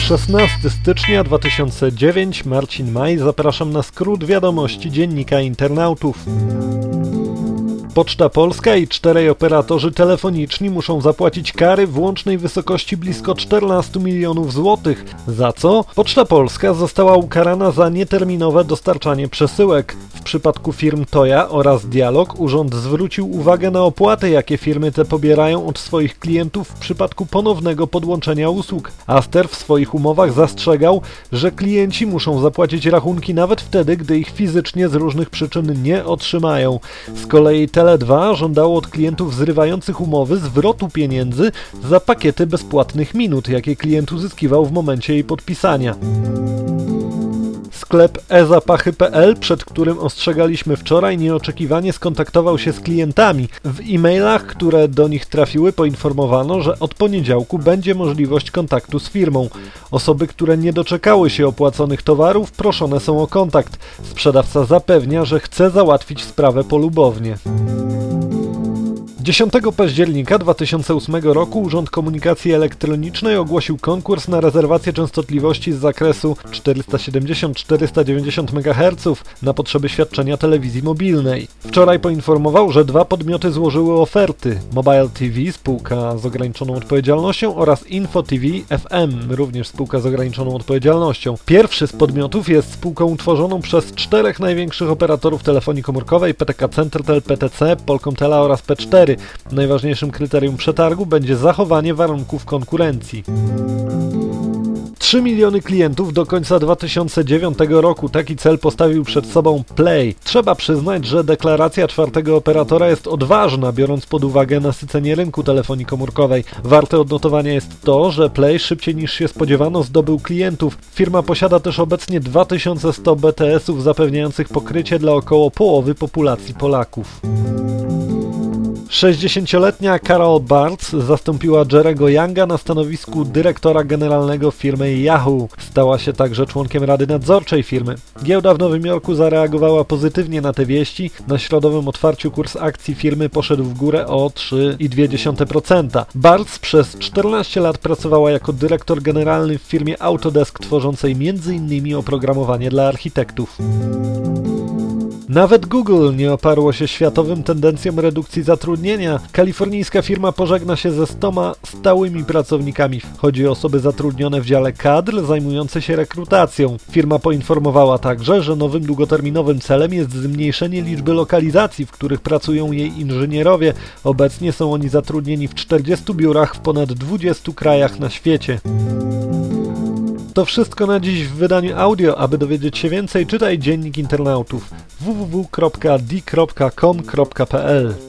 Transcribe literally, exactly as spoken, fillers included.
szesnastego stycznia dwa tysiące dziewiątego, Marcin Maj, zapraszam na skrót wiadomości Dziennika Internautów. Poczta Polska i czterej operatorzy telefoniczni muszą zapłacić kary w łącznej wysokości blisko czternastu milionów złotych. Za co? Poczta Polska została ukarana za nieterminowe dostarczanie przesyłek. W przypadku firm Toja oraz Dialog urząd zwrócił uwagę na opłaty, jakie firmy te pobierają od swoich klientów w przypadku ponownego podłączenia usług. Aster w swoich umowach zastrzegał, że klienci muszą zapłacić rachunki nawet wtedy, gdy ich fizycznie z różnych przyczyn nie otrzymają. Z kolei Tele dwa żądało od klientów zrywających umowy zwrotu pieniędzy za pakiety bezpłatnych minut, jakie klient uzyskiwał w momencie jej podpisania. Sklep e zapachy kropka pe el, przed którym ostrzegaliśmy wczoraj, nieoczekiwanie skontaktował się z klientami. W e-mailach, które do nich trafiły, poinformowano, że od poniedziałku będzie możliwość kontaktu z firmą. Osoby, które nie doczekały się opłaconych towarów, proszone są o kontakt. Sprzedawca zapewnia, że chce załatwić sprawę polubownie. dziesiątego października dwa tysiące ósmego roku Urząd Komunikacji Elektronicznej ogłosił konkurs na rezerwację częstotliwości z zakresu czterysta siedemdziesiąt do czterysta dziewięćdziesiąt megaherców na potrzeby świadczenia telewizji mobilnej. Wczoraj poinformował, że dwa podmioty złożyły oferty: Mobile T V, spółka z ograniczoną odpowiedzialnością, oraz Info T V F M, również spółka z ograniczoną odpowiedzialnością. Pierwszy z podmiotów jest spółką utworzoną przez czterech największych operatorów telefonii komórkowej: P T K Centertel, P T C, Polkomtela oraz P cztery. Najważniejszym kryterium przetargu będzie zachowanie warunków konkurencji. trzy miliony klientów do końca dwa tysiące dziewiątego roku. Taki cel postawił przed sobą Play. Trzeba przyznać, że deklaracja czwartego operatora jest odważna, biorąc pod uwagę nasycenie rynku telefonii komórkowej. Warte odnotowania jest to, że Play szybciej niż się spodziewano zdobył klientów. Firma posiada też obecnie dwa tysiące sto B T S-ów zapewniających pokrycie dla około połowy populacji Polaków. sześćdziesięcioletnia Carol Bartz zastąpiła Jerego Younga na stanowisku dyrektora generalnego firmy Yahoo. Stała się także członkiem rady nadzorczej firmy. Giełda w Nowym Jorku zareagowała pozytywnie na te wieści. Na środowym otwarciu kurs akcji firmy poszedł w górę o trzy i dwie dziesiąte procent. Bartz przez czternaście lat pracowała jako dyrektor generalny w firmie Autodesk, tworzącej między innymi oprogramowanie dla architektów. Nawet Google nie oparło się światowym tendencjom redukcji zatrudnienia. Kalifornijska firma pożegna się ze stoma stałymi pracownikami. Chodzi o osoby zatrudnione w dziale kadr zajmujące się rekrutacją. Firma poinformowała także, że nowym długoterminowym celem jest zmniejszenie liczby lokalizacji, w których pracują jej inżynierowie. Obecnie są oni zatrudnieni w czterdziestu biurach w ponad dwudziestu krajach na świecie. To wszystko na dziś w wydaniu audio. Aby dowiedzieć się więcej, czytaj Dziennik Internautów w w w kropka d kropka com kropka p l.